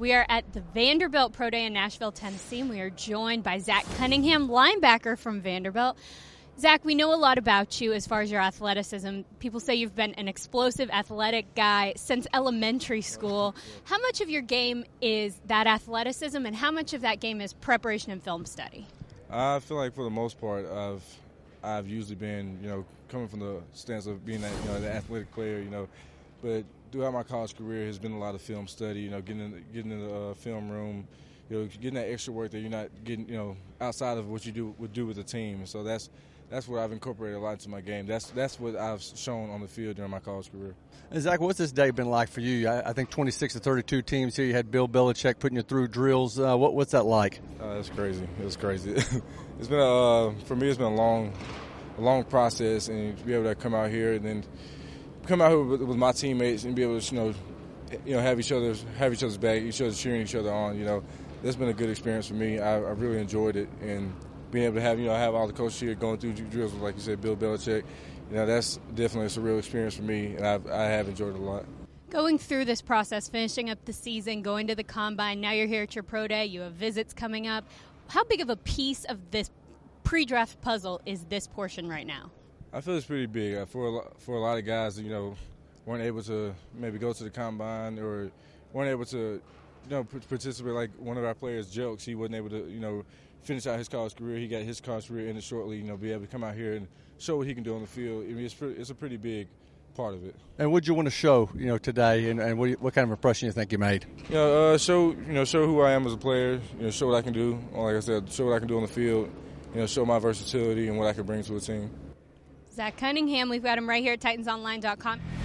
We are at the Vanderbilt Pro Day in Nashville, Tennessee, and we are joined by Zach Cunningham, linebacker from Vanderbilt. Zach, we know a lot about you as far as your athleticism. People say you've been an explosive, athletic guy since elementary school. How much of your game is that athleticism, and how much of that game is preparation and film study? I feel like for the most part, I've usually been, coming from the stance of being an athletic player, but throughout my college career has been a lot of film study, getting in the film room, getting that extra work that you're not getting, outside of what you would do with the team. So that's what I've incorporated a lot into my game. That's what I've shown on the field during my college career. And Zach, what's this day been like for you? I think 26 to 32 teams here. You had Bill Belichick putting you through drills. What's that like? It's crazy. It was crazy. It's been for me. It's been a long process, and to be able to come out here and then come out here with my teammates and be able to have each other's back, each other cheering each other on. That's been a good experience for me. I really enjoyed it, and being able to have all the coaches here going through drills with, like you said, Bill Belichick. That's definitely a surreal experience for me, and I have enjoyed it a lot. Going through this process, finishing up the season, going to the Combine, now you're here at your Pro Day, you have visits coming up. How big of a piece of this pre-draft puzzle is this portion right now? I feel it's pretty big. For a lot of guys that, weren't able to maybe go to the Combine or weren't able to, participate. Like one of our players, Jelks, he wasn't able to, finish out his college career. He got his college career ended shortly, be able to come out here and show what he can do on the field. I mean, it's a pretty big part of it. And what do you want to show, today, and what kind of impression you think you made? Show who I am as a player. Show what I can do. Like I said, show what I can do on the field. Show my versatility and what I can bring to a team. Zach Cunningham, we've got him right here at TitansOnline.com.